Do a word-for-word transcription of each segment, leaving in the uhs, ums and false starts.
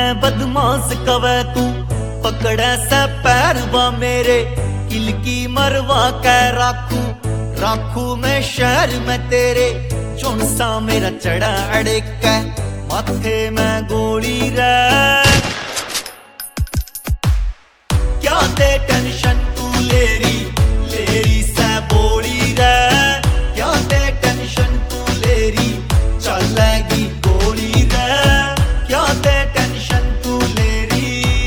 बदमाश कवे तू पकड़े से पैरवा मेरे किलकी मरवा कै राखू राखू मैं शहर में तेरे चुनसा मेरा चढ़ा अड़ेक माथे में गोली रे क्या ते टेंशन तू लेरी लेरी से बोली रे क्या ते टेंशन तू लेरी चलेगी गोली रे क्या ते टेंशन तू लेरी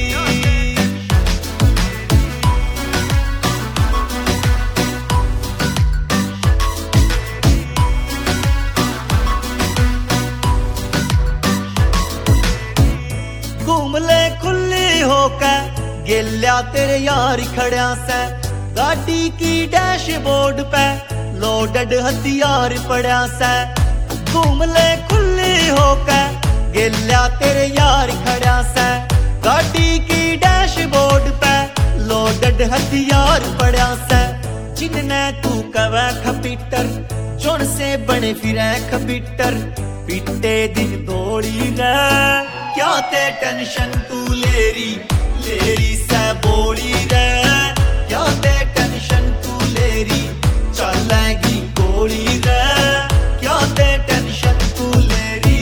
घूम ले खुली होकर गेल्या तेरे यार खड़िया से गाड़ी की डैशबोर्ड पे लोडेड हथियार पड़ा से घूम ले खुली होकर गेल्या तेरे यार खड़िया से गाड़ी की डैशबोर्ड पे लोडेड हथियार पड़ा से जिनने तू कवे खपीटर चुन से बने फिरे खपीटर पीटे दिन दौड़ी रे क्या ते टेंशन तू लेरी लेरी से बोली रे क्या ते टेंशन तू लेरी चलेगी गोली रे क्या ते टेंशन तू लेरी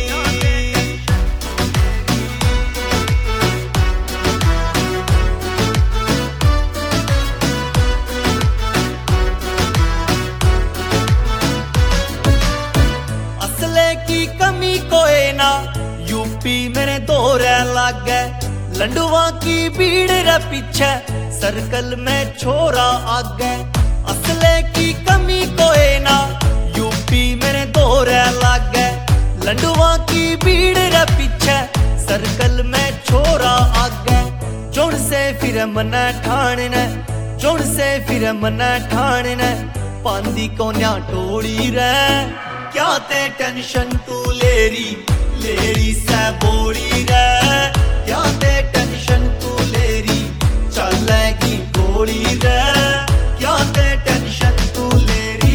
असले की कमी कोई ना यूपी मेरे दौरे लागे लंडुआ की भीड़ रे पीछे सर्कल में छोरा आगे असले की कमी कोई ना यूपी मेरे दौरे लागे लंडुआ की भीड़ रे पीछे सर्कल में छोरा आगे जोड़ से फिर मना ठाणने जोड़ से फिर मना ठाणने पांदी कोन्या टोड़ी रे क्या ते टेंशन तू लेरी लेरी से बोली रे क्या ते टेंशन तू लेरी चलेगी गोली रे क्या ते टेंशन तू लेरी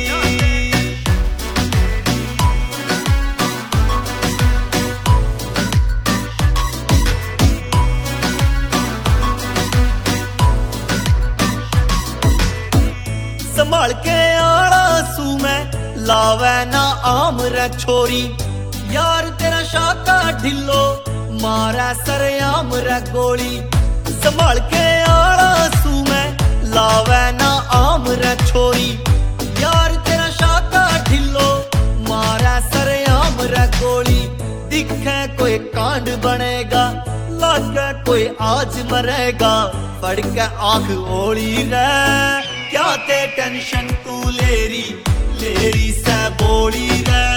संभाल के आड़ा सू में लावे ना आम रे छोरी यार तेरा शाका ढिलो मारा सरेआम रे गोली संभाल के आड़ा सू में लावे ना आम रे छोरी यार तेरा शाका ढिलो मारा सरेआम रे गोली दिखे कोई कांड बनेगा लागे कोई आज मरेगा पड़ के आंख ओली रे क्या ते टेंशन तू लेरी लेरी से बोली रे